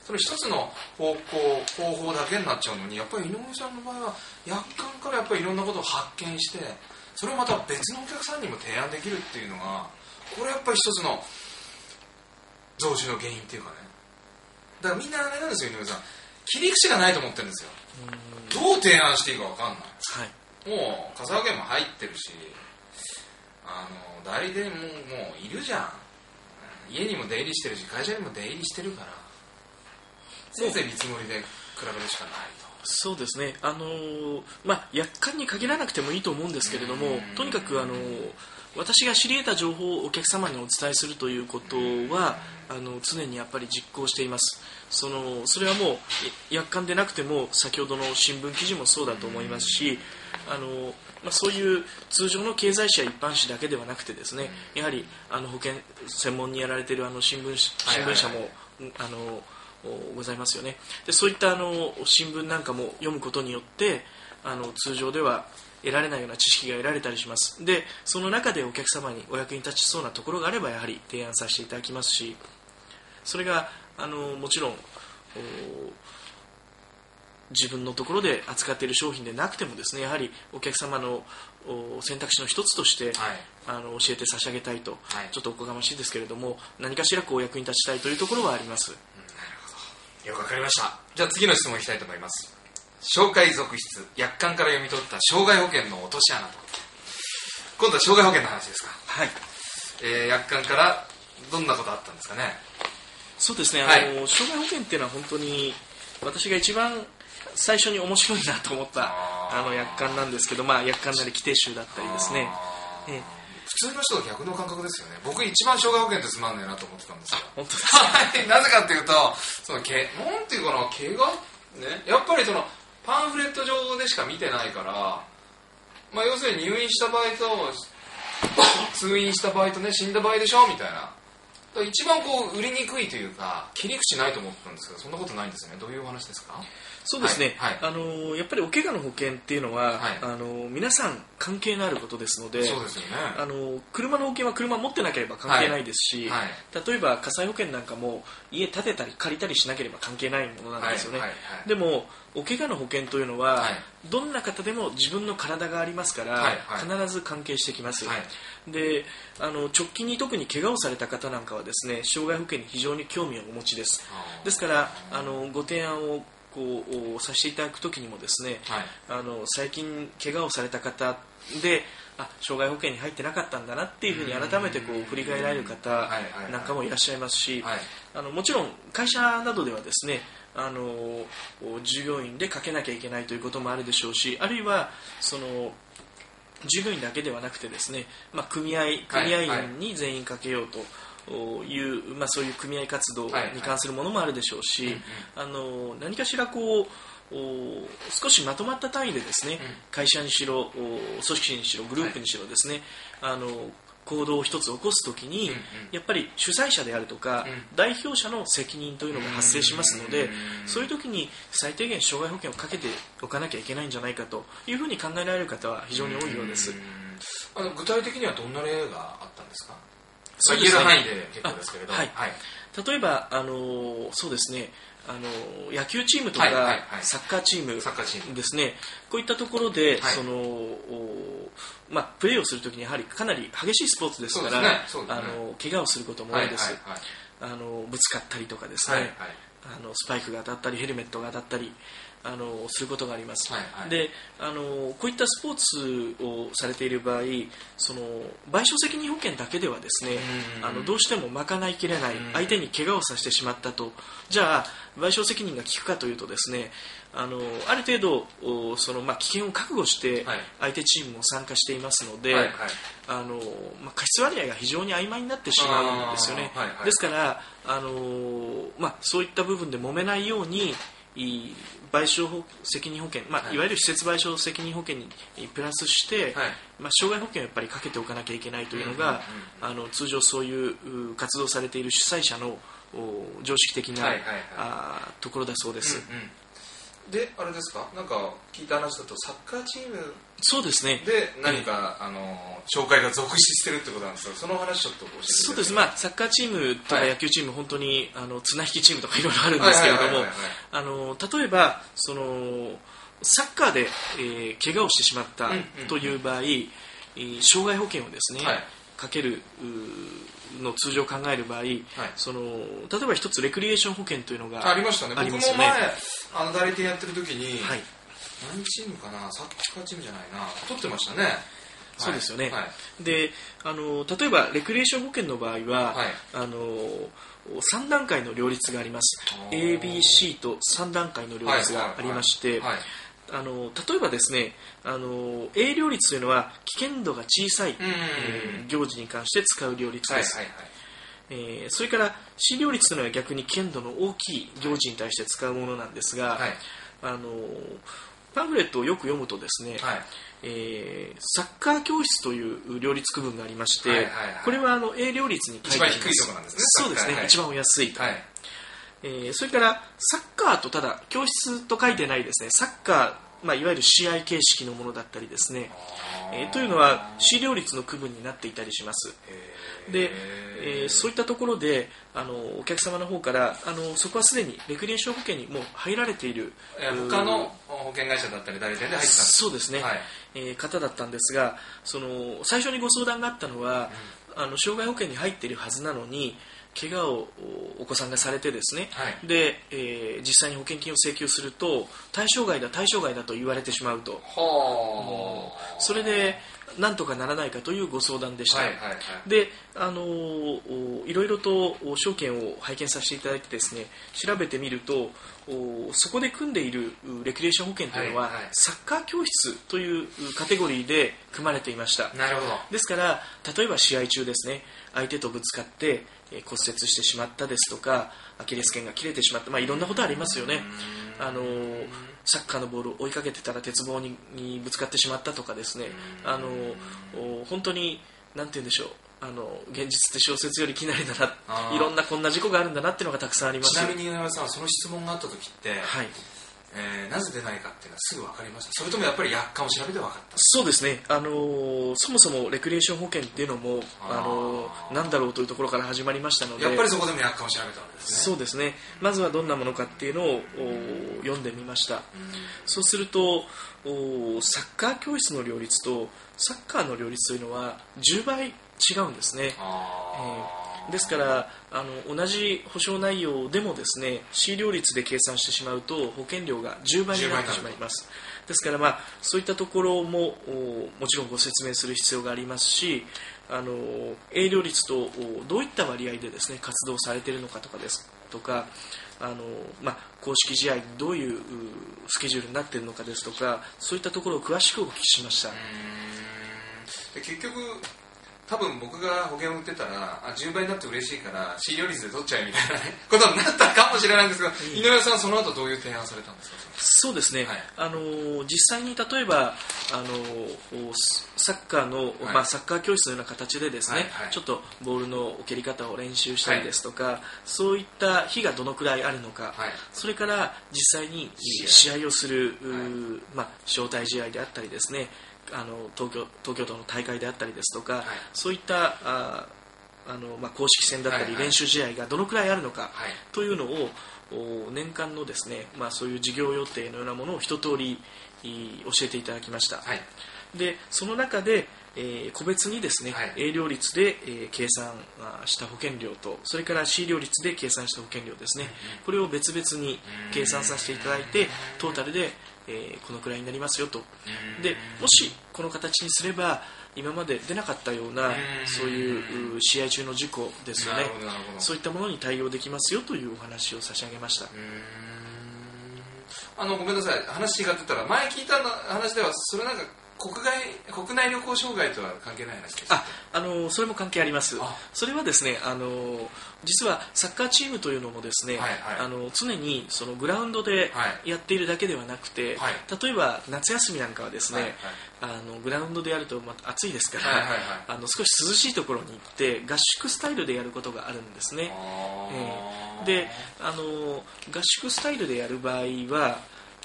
[SPEAKER 1] その一つの方向方法だけになっちゃうのに、やっぱり井上さんの場合は約款からやっぱりいろんなことを発見して、それをまた別のお客さんにも提案できるっていうのが、これやっぱり一つの増収の原因っていうかね。だからみんなあれなんですよ、井上さん、切り口がないと思ってるんですよ。どう提案していいか分かんない、はい、もう笠原家も入ってるし、あの代理店ももういるじゃん。家にも出入りしてるし、会社にも出入りしてるから、せいぜい見積もりで比べるしかないと。
[SPEAKER 2] そうですね、あのーまあ、約款に限らなくてもいいと思うんですけれども、とにかく、あのー、私が知り得た情報をお客様にお伝えするということは、あの常にやっぱり実行しています。そのそれはもう約款でなくても、先ほどの新聞記事もそうだと思いますし、あのまあ、そういう通常の経済誌や一般紙だけではなくてですね、やはりあの保険専門にやられているあの新聞新聞社も、あのございますよね。でそういったあの新聞なんかも読むことによって、あの通常では得られないような知識が得られたりします。でその中でお客様にお役に立ちそうなところがあれば、やはり提案させていただきますし、それがあのもちろん自分のところで扱っている商品でなくてもですね、やはりお客様の選択肢の一つとして、はい、あの教えて差し上げたいと、はい、ちょっとおこがましいですけれども、何かしらこうお役に立ちたいというところはあります。うん、なる
[SPEAKER 1] ほど、よくわかりました。じゃあ次の質問いきたいと思います。紹介続出、約款から読み取った障害保険の落とし穴と。今度は障害保険の話ですか。はい、えー、約款からどんなことあったんですかね。
[SPEAKER 2] そうですね、あの、はい、障害保険っていうのは本当に私が一番最初に面白いなと思ったあの約款なんですけど、まあ、約款なり規定集だったりですね、えー、
[SPEAKER 1] 普通の人と逆の感覚ですよね。僕一番障害保険ってつまんないなと思ってたんですよ。
[SPEAKER 2] 本当ですか。
[SPEAKER 1] なぜかっていうと、そのけなんていうかな、怪我ね、やっぱりそのパンフレット上でしか見てないから、まあ、要するに入院した場合と通院した場合とね、死んだ場合でしょみたいな、一番こう売りにくいというか切り口ないと思ったんですけど、そんなことないんですね。どういうお話ですか。
[SPEAKER 2] そうですね、はいはい、あのやっぱりお怪我の保険っていうのは、はい、あの皆さん関係のあることですので、
[SPEAKER 1] そうですよね、
[SPEAKER 2] あの車の保険は車持ってなければ関係ないですし、はいはい、例えば火災保険なんかも家建てたり借りたりしなければ関係ないものなんですよね、はいはいはい、でもお怪我の保険というのは、はい、どんな方でも自分の体がありますから、はいはい、必ず関係してきます、はい、であの直近に特に怪我をされた方なんかはですね、障害保険に非常に興味をお持ちです。ですからあのご提案をこうさせていただくときにもですね、はい、あの最近怪我をされた方で、あ、障害保険に入ってなかったんだなっていうふうに改めてこう振り返られる方なんかもいらっしゃいますし、はい、あのもちろん会社などではですね、あの従業員でかけなきゃいけないということもあるでしょうし、あるいはその従業員だけではなくてですね、まあ、組合組合員に全員かけようという、まあ、そういう組合活動に関するものもあるでしょうし、あの何かしらこう少しまとまった単位でですね、会社にしろ組織にしろグループにしろですね、あの行動を一つ起こすときに、やっぱり主催者であるとか、代表者の責任というのが発生しますので、そういうときに最低限障害保険をかけておかなきゃいけないんじゃないかというふうに考えられる方は非常に多いようです。
[SPEAKER 1] あの具体的にはどんな例があったんですか。そうですね、言える範囲で結構ですけれど、はいはい、
[SPEAKER 2] 例えばあのそうですね、あの野球チームとか、はいはいはい、サッカーチームですね、こういったところで、はい、そのまあ、プレーをするときにやはりかなり激しいスポーツですから、ねね、あの怪我をすることも多いです、はいはいはい、あのぶつかったりとかですね、はいはい、あのスパイクが当たったりヘルメットが当たったりあのすることがあります、はいはい、であのこういったスポーツをされている場合、その賠償責任保険だけではですね、あのどうしても賄いきれない、相手に怪我をさせてしまったと、じゃあ賠償責任が効くかというとですね、あのある程度その、まあ、危険を覚悟して相手チームも参加していますので、はいはい、あのまあ、過失割合が非常に曖昧になってしまうんですよね、はいはい、ですからあの、まあ、そういった部分で揉めないように賠償責任保険、まあ、いわゆる施設賠償責任保険にプラスして、はい、まあ、障害保険をやっぱりかけておかなきゃいけないというのが、あの通常そういう活動されている主催者の常識的な、はいはいはい、あところだそうです、
[SPEAKER 1] うんうん、であれですか、なんか聞いた話だとサッカーチーム
[SPEAKER 2] そうですね。
[SPEAKER 1] で何か、あの紹介が続出してるってことなんですけど、その話ちょっと教えてください。
[SPEAKER 2] そうです。まあサッカーチームとか野球チーム、はい、本当にあの綱引きチームとかいろいろあるんですけれども、あの例えばそのサッカーで、えー、怪我をしてしまったという場合、うんうんうん、障害保険をですね、はい、かけるのを通常考える場合、はい、その例えば一つレクリエーション保険というのが
[SPEAKER 1] ありましたね。僕も前あの代理店やってる時に、はい、何チームかな、サッカーチームじゃないな、取ってましたね。
[SPEAKER 2] そうですよね、はい、であの例えばレクリエーション保険の場合は、はい、あのさん段階の両立があります。 エービーシー とさん段階の両立がありまして、あの例えばですね、あの A 両立というのは危険度が小さい、えー、行事に関して使う両立です、はいはいはい、えー、それから C 両立というのは逆に危険度の大きい行事に対して使うものなんですが、はい、あのパンフレットをよく読むとですね、はい、えー、サッカー教室という両立区分がありまして、はいはいはい、これはあの A 両立に書いてあります。
[SPEAKER 1] 一番低いところなんですね。
[SPEAKER 2] そうですね、はい、一番お安いと、はい、えー、それからサッカーとただ教室と書いてないですね、サッカー、まあ、いわゆる試合形式のものだったりですね、えー、というのは C 両立の区分になっていたりします。で、えー、そういったところであのお客様の方からあのそこはすでにレクリエーション保険にもう入られている
[SPEAKER 1] 他の保険会社だったり代理店で入ってた、
[SPEAKER 2] そうですね、はい、えー、方だったんですが、その最初にご相談があったのは、うん、あの障害保険に入っているはずなのに怪我をお子さんがされてですね、はい、で、えー、実際に保険金を請求すると対象外だ対象外だと言われてしまうと、はあ、それでなんとかならないかというご相談でした、はいはいはい、で、あのいろいろと証券を拝見させていただいてですね、調べてみるとそこで組んでいるレクリエーション保険というのは、はいはい、サッカー教室というカテゴリーで組まれていました。
[SPEAKER 1] なるほど。ですから
[SPEAKER 2] 例えば試合中ですね、相手とぶつかって骨折してしまったですとかアキレス腱が切れてしまった、まあ、いろんなことありますよね。あのサッカーのボールを追いかけてたら鉄棒 に, にぶつかってしまったとかですね、あの本当になんて言うんでしょう、あの現実って小説よりきなりだな、いろんなこんな事故があるんだなっていうのがたくさんあります。
[SPEAKER 1] ちなみに井上さんはその質問があった時って、はい、えー、なぜ出ないかっていうのはすぐ分かりました？それともやっぱり薬価を調べて分かった？
[SPEAKER 2] そうですね、あのー、そもそもレクリエーション保険っていうのもあ、あのー、なんだろうというところから始まりましたので、
[SPEAKER 1] やっぱりそこでも薬価を調べたわけですね。
[SPEAKER 2] そうですね、まずはどんなものかっていうのを読んでみました。うん、そうするとサッカー教室の両立とサッカーの両立というのはじゅうばい違うんですね。えー、ですからあの同じ保証内容でもですね C 両立で計算してしまうと保険料がじゅうばいになってしまいます。ですから、まあ、そういったところももちろんご説明する必要がありますし、あの A 両立とどういった割合でですね活動されているのかとかですとか、あのまあ、公式試合にどういうスケジュールになっているのかですとか、そういったところを詳しくお聞きしました。うー
[SPEAKER 1] ん、で結局多分僕が保険を売ってたらあじゅうばいになって嬉しいから C 両立で取っちゃえみたいな、ね、ことになったかもしれないんですが、うん、井上さんはその後どういう提案されたんですか？
[SPEAKER 2] そうですね、はい、あの実際に例えばあのサッカーの、はい、まあ、サッカー教室のような形でですね、はいはい、ちょっとボールの蹴り方を練習したりですとか、はい、そういった日がどのくらいあるのか、はい、それから実際に試合をする、はい、まあ、招待試合であったりですね、あの 東京、東京都の大会であったりですとか、はい、そういったああの、まあ、公式戦だったり練習試合がどのくらいあるのかというのを年間のですね、まあ、そういう事業予定のようなものを一通り教えていただきました。はい、でその中で、えー、個別にですね、はい、A 両立で、えー、計算した保険料とそれから C 両立で計算した保険料ですね、うん、これを別々に計算させていただいてトータルで、えー、このくらいになりますよと。でもしこの形にすれば今まで出なかったようなそういう試合中の事故ですよね、そういったものに対応できますよというお話を差し上げました。うーん、
[SPEAKER 1] あのごめんなさい、話が出たら前聞いた話ではそれなんか国外国内旅行障害とは関係ない話ですか？
[SPEAKER 2] あ、あのそれも関係あります。それはですね、あの実はサッカーチームというのもですね、はいはい、あの常にそのグラウンドでやっているだけではなくて、はい、例えば夏休みなんかはですね、はいはい、あのグラウンドでやるとまた暑いですから、はいはいはい、あの少し涼しいところに行って合宿スタイルでやることがあるんですね。えー、であの合宿スタイルでやる場合は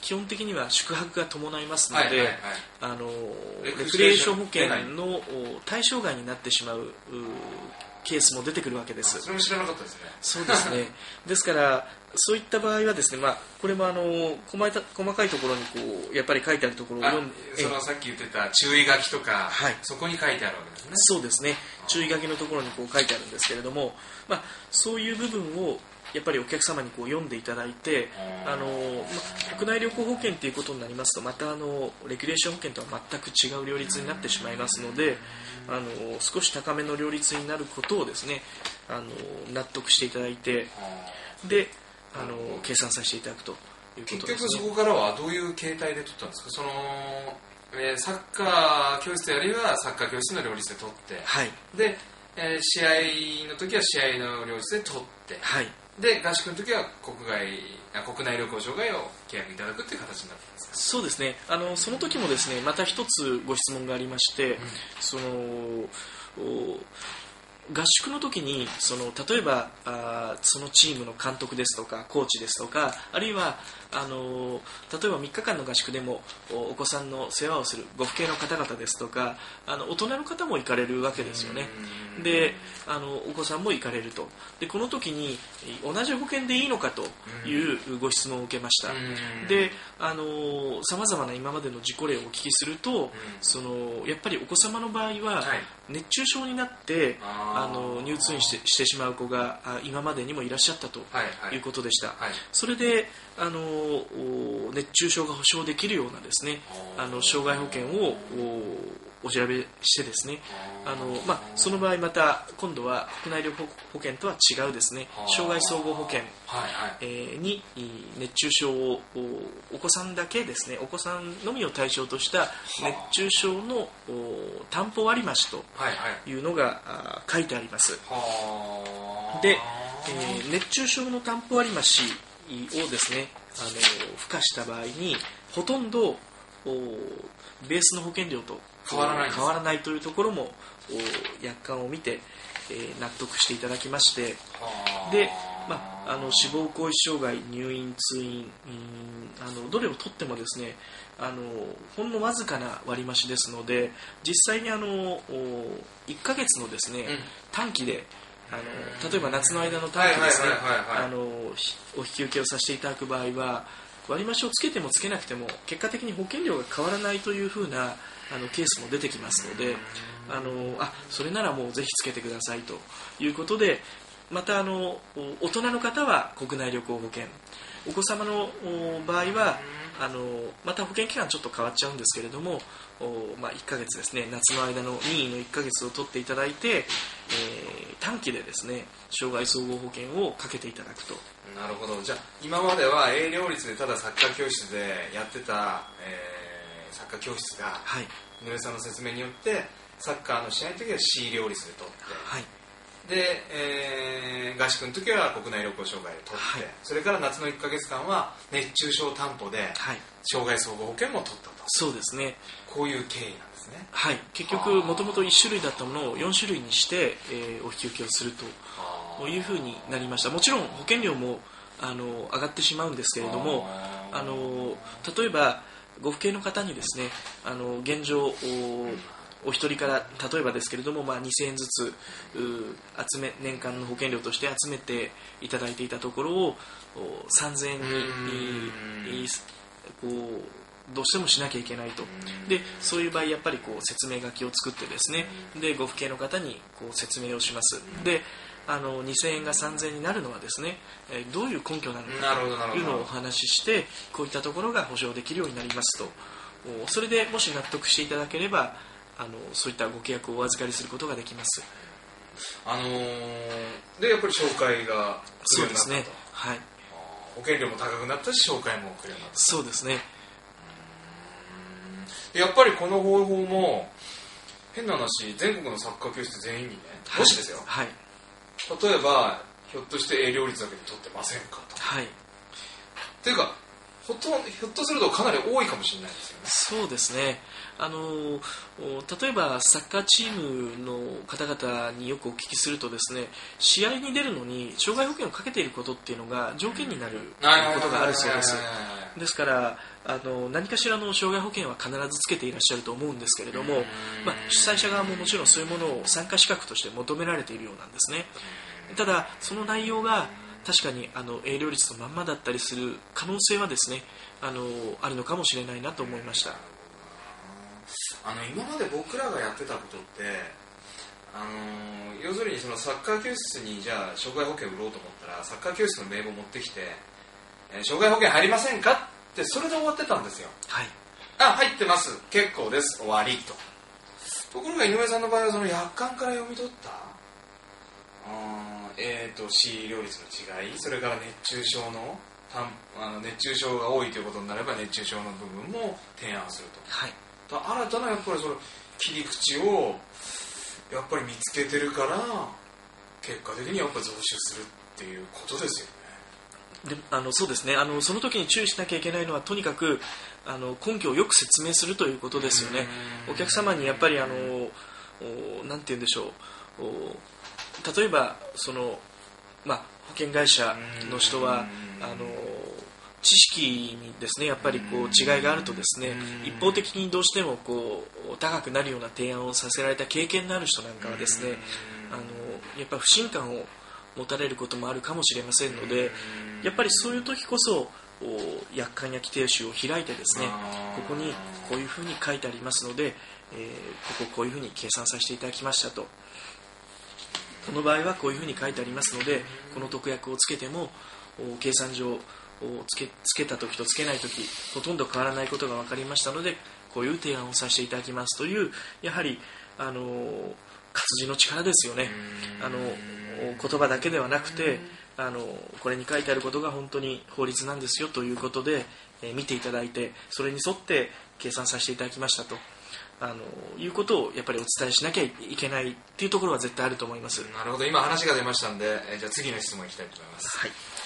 [SPEAKER 2] 基本的には宿泊が伴いますので、
[SPEAKER 1] はいはいはい、
[SPEAKER 2] あの
[SPEAKER 1] レ
[SPEAKER 2] レクリエーション保険の対象外になってしまうケースも出てくるわけです。
[SPEAKER 1] それも知らなかったですね。
[SPEAKER 2] そうですね。ですからそういった場合はですね、まあ、これもあの 細, た細かいところにこうやっぱり書いてあるところを読んで、
[SPEAKER 1] そのさっき言ってた注意書きとか、
[SPEAKER 2] はい、
[SPEAKER 1] そこに書いてあるわけですね。
[SPEAKER 2] そうですね。注意書きのところにこう書いてあるんですけれども、まあ、そういう部分をやっぱりお客様にこう読んでいただいて、あの、まあ、国内旅行保険ということになりますと、またあのレクリエーション保険とは全く違う料率になってしまいますので、あの少し高めの料率になることをですね、あの納得していただいて、であの計算させていただくということですね。
[SPEAKER 1] 結局そこからはどういう形態で取ったんですか。その、えー、サッカー教室あるいはサッカー教室の両立で取って、
[SPEAKER 2] はい、
[SPEAKER 1] で、えー、試合の時は試合の両立で取って、
[SPEAKER 2] はい、
[SPEAKER 1] で合宿の時は国外あ国内旅行障害を契約いただくという形になっていますか。
[SPEAKER 2] そうですね。あのその時もですね、また一つご質問がありまして、うん、その合宿の時にその例えばあそのチームの監督ですとかコーチですとか、あるいはあの例えばみっかかんの合宿でも お, お子さんの世話をするご父兄の方々ですとか、あの大人の方も行かれるわけですよね。であのお子さんも行かれると。でこの時に同じ保険でいいのかというご質問を受けました。でさまざまな今までの事故例をお聞きすると、そのやっぱりお子様の場合は熱中症になってあの入通院して、してしまう子が今までにもいらっしゃったということでした。はいはい、それであの熱中症が保障できるようなですね、あの障害保険をお調べしてですね、あの、まあ、その場合また今度は国内旅行保険とは違うですね、障害総合保険、はいはい、えー、に熱中症をお子さんだけですね、お子さんのみを対象とした熱中症の担保割増というのが書いてあります。で、えー、熱中症の担保割増をですね、あの付加した場合にほとんどベースの保険料と
[SPEAKER 1] 変わらない、
[SPEAKER 2] 変わらないというところも約款を見て、えー、納得していただきまして、で、まあ、あの死亡後遺障害、入院、通院、あのどれを取ってもですね、あのほんのわずかな割増ですので、実際にあのいっかげつのですね、うん、短期であの例えば夏の間の短期ですね、お引き受けをさせていただく場合は割増をつけてもつけなくても結果的に保険料が変わらないというふうなあのケースも出てきますので、あのあそれならもうぜひつけてくださいということで、またあの大人の方は国内旅行保険、お子様の場合はあのまた保険期間ちょっと変わっちゃうんですけれども、まあ、いっかげつですね、夏の間の任意のいっかげつを取っていただいて、えー、短期でですね障害総合保険をかけていただくと。
[SPEAKER 1] なるほど。じゃあ今までは A 両立でただサッカー教室でやってた、えー、サッカー教室が、はい、井上さんの説明によってサッカーの試合の時は C 両立で取って、はい、で、えー、合宿の時は国内旅行障害で取って、はい、それから夏のいっかげつかんは熱中症担保で、はい、障害総合保険も取ったと。
[SPEAKER 2] そうですね。
[SPEAKER 1] こういう経緯なんですね。
[SPEAKER 2] はい。結局もともといち種類だったものをよん種類にして、えー、お引き受けをするというふうになりました。もちろん保険料もあの上がってしまうんですけれども、あの例えばご父兄の方にですね、あの現状お一人から例えばですけれども、まあ、にせんえんずつ集め年間の保険料として集めていただいていたところをさんぜんえんにこうどうしてもしなきゃいけないと。でそういう場合やっぱりこう説明書きを作ってですね、でご父兄の方にこう説明をします。であのにせんえんがさんぜんえんになるのはですね、どういう根拠なのかというのをお話しして、こういったところが保証できるようになりますと。それでもし納得していただければ、あのそういったご契約をお預かりすることができます。
[SPEAKER 1] あのー、でやっぱり紹介が来るようになったと。そうですね。はい。保険料も高くなったし紹介も来るようになった。
[SPEAKER 2] そうですね。
[SPEAKER 1] やっぱりこの方法も変な話、全国のサッカー教室全員にね、はい、もしですよ、はい、例えばひょっとして A 両立だけで取ってませんかと。はい。というかほとんひょっとするとかなり多いかもしれないですよね。
[SPEAKER 2] そうですね。あの例えばサッカーチームの方々によくお聞きするとですね、試合に出るのに障害保険をかけていることっていうのが条件になることがあるそうです。
[SPEAKER 1] い、
[SPEAKER 2] ですからあの何かしらの障害保険は必ずつけていらっしゃると思うんですけれども、まあ、主催者側ももちろんそういうものを参加資格として求められているようなんですね。ただその内容が確かにあの営業率のまんまだったりする可能性はですね、あのあるのかもしれないなと思いました。
[SPEAKER 1] あの今まで僕らがやってたことって、あの要するにそのサッカー教室にじゃあ障害保険売ろうと思ったらサッカー教室の名簿持ってきて、えー、障害保険入りませんかってそれで終わってたんですよ。
[SPEAKER 2] はい、
[SPEAKER 1] あ、入ってます、結構です、終わりと。ところが井上さんの場合はその約款から読み取ったあ、えー、と使用率の違い、それから熱中症のあの熱中症が多いということになれば熱中症の部分も提案すると、
[SPEAKER 2] はい、
[SPEAKER 1] と新たなやっぱりその切り口をやっぱり見つけてるから結果的にやっぱ増収するっていうことですよね。
[SPEAKER 2] であのそうですね、あのその時に注意しなきゃいけないのはとにかくあの根拠をよく説明するということですよね。お客様にやっぱりあのなんて言うんでしょう、例えばその、まあ、保険会社の人はあの知識にですねやっぱりこう違いがあるとですね、一方的にどうしてもこう高くなるような提案をさせられた経験のある人なんかはですね、あのやっぱ不信感を持たれることもあるかもしれませんので、やっぱりそういう時こそ約款や規定集を開いてですね、ここにこういうふうに書いてありますので、えー、こここういうふうに計算させていただきましたと、この場合はこういうふうに書いてありますのでこの特約をつけても計算上つけ、つけた時とつけない時ほとんど変わらないことが分かりましたのでこういう提案をさせていただきますという、やはりあの活字の力ですよね。あの言葉だけではなくてあのこれに書いてあることが本当に法律なんですよということで、えー、見ていただいてそれに沿って計算させていただきましたとあのいうことをやっぱりお伝えしなきゃいけないっていうところは絶対あると思います。
[SPEAKER 1] なるほど、今話が出ましたんで、えー、じゃあ次の質問いきたいと思います。
[SPEAKER 2] はい。